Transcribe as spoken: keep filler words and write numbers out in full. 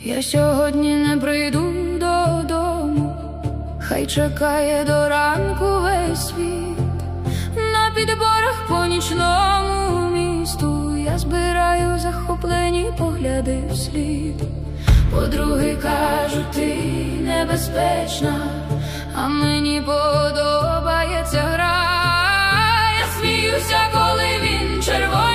Я сьогодні не прийду додому, хай чекає до ранку весь світ. На підборах по нічному місту я збираю захоплені погляди вслід. Подруги кажуть, ти небезпечна, а мені подобається гра. Я сміюся, коли він червоний